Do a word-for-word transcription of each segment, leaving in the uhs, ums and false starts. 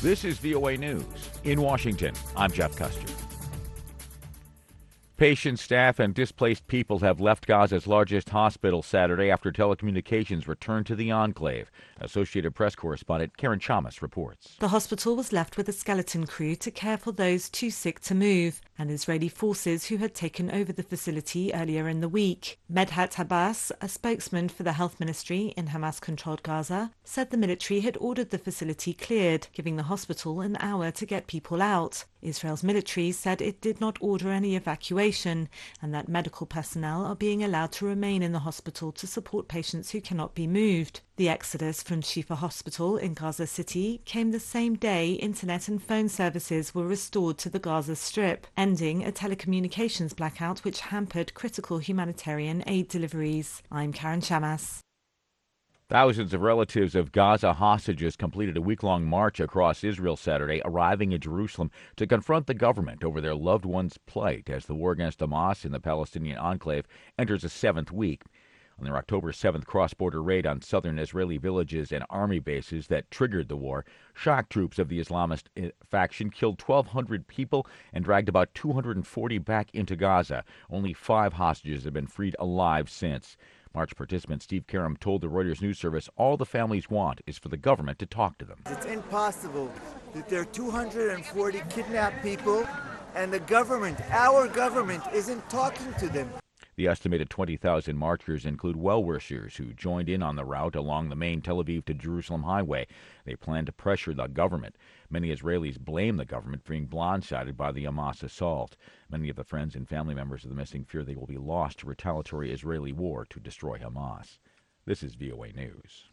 This is V O A News. In Washington, I'm Jeff Custer. Patients, staff, and displaced people have left Gaza's largest hospital Saturday after telecommunications returned to the enclave. Associated Press correspondent Karen Chamas reports. The hospital was left with a skeleton crew to care for those too sick to move, and Israeli forces who had taken over the facility earlier in the week. Medhat Abbas, a spokesman for the health ministry in Hamas-controlled Gaza, said the military had ordered the facility cleared, giving the hospital an hour to get people out. Israel's military said it did not order any evacuation and that medical personnel are being allowed to remain in the hospital to support patients who cannot be moved. The exodus from Shifa Hospital in Gaza City came the same day internet and phone services were restored to the Gaza Strip, ending a telecommunications blackout which hampered critical humanitarian aid deliveries. I'm Karen Chamas. Thousands of relatives of Gaza hostages completed a week-long march across Israel Saturday, arriving in Jerusalem to confront the government over their loved ones' plight as the war against Hamas in the Palestinian enclave enters a seventh week. On their October seventh cross-border raid on southern Israeli villages and army bases that triggered the war, shock troops of the Islamist faction killed twelve hundred people and dragged about two hundred forty back into Gaza. Only five hostages have been freed alive since. March participant Steve Karam told the Reuters news service all the families want is for the government to talk to them. It's impossible that there are two hundred forty kidnapped people and the government, our government, isn't talking to them. The estimated twenty thousand marchers include well-wishers who joined in on the route along the main Tel Aviv to Jerusalem highway. They plan to pressure the government. Many Israelis blame the government for being blindsided by the Hamas assault. Many of the friends and family members of the missing fear they will be lost to retaliatory Israeli war to destroy Hamas. This is V O A News.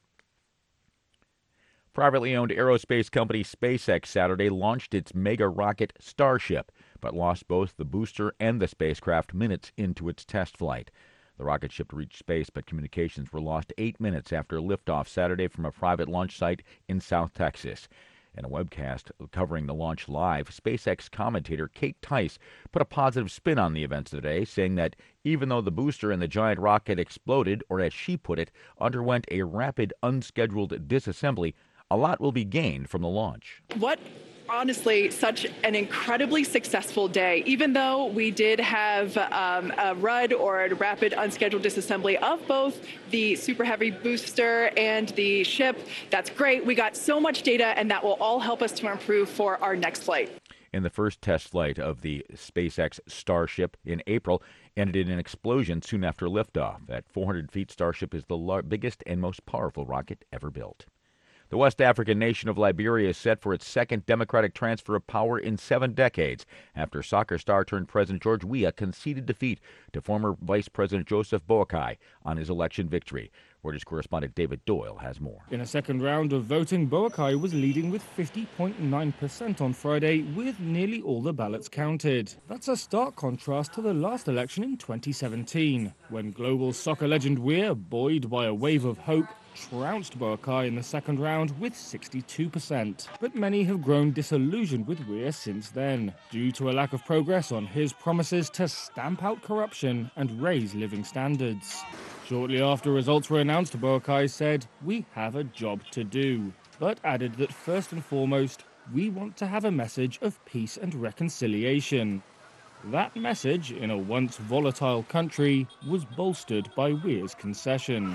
Privately owned aerospace company SpaceX Saturday launched its mega rocket Starship, but lost both the booster and the spacecraft minutes into its test flight. The rocket ship reached space, but communications were lost eight minutes after liftoff Saturday from a private launch site in South Texas. In a webcast covering the launch live, SpaceX commentator Kate Tice put a positive spin on the events today, saying that even though the booster and the giant rocket exploded, or as she put it, underwent a rapid, unscheduled disassembly, a lot will be gained from the launch. What honestly such an incredibly successful day, even though we did have um, a R U D or a rapid unscheduled disassembly of both the Super Heavy booster and the ship. That's great. We got so much data, and that will all help us to improve for our next flight. In the first test flight of the SpaceX Starship in April, ended in an explosion soon after liftoff. At four hundred feet, Starship is the lar- biggest and most powerful rocket ever built. The West African nation of Liberia is set for its second democratic transfer of power in seven decades after soccer star turned President George Weah conceded defeat to former Vice President Joseph Boakai on his election victory. Reuters correspondent David Doyle has more. In a second round of voting, Boakai was leading with fifty point nine percent on Friday, with nearly all the ballots counted. That's a stark contrast to the last election in twenty seventeen, when global soccer legend Weah, buoyed by a wave of hope, trounced Boakai in the second round with sixty-two percent. But many have grown disillusioned with Weah since then, due to a lack of progress on his promises to stamp out corruption and raise living standards. Shortly after results were announced, Boakai said, "We have a job to do," but added that first and foremost, we want to have a message of peace and reconciliation. That message, in a once volatile country, was bolstered by Weah's concession.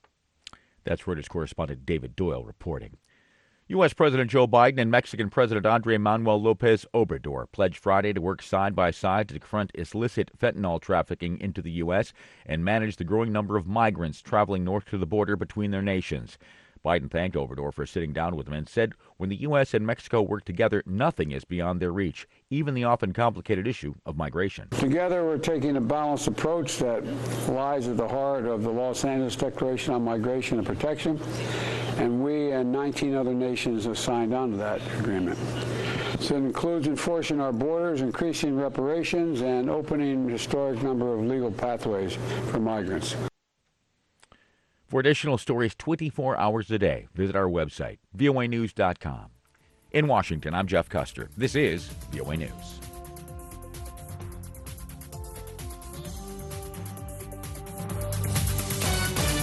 That's Reuters correspondent David Doyle reporting. U S. President Joe Biden and Mexican President Andrés Manuel López Obrador pledged Friday to work side by side to confront illicit fentanyl trafficking into the U S and manage the growing number of migrants traveling north to the border between their nations. Biden thanked Obrador for sitting down with him and said when the U S and Mexico work together, nothing is beyond their reach, even the often complicated issue of migration. Together, we're taking a balanced approach that lies at the heart of the Los Angeles Declaration on Migration and Protection, and we and nineteen other nations have signed on to that agreement. So it includes enforcing our borders, increasing reparations, and opening a historic number of legal pathways for migrants. For additional stories twenty-four hours a day, visit our website, V O A news dot com. In Washington, I'm Jeff Custer. This is V O A News.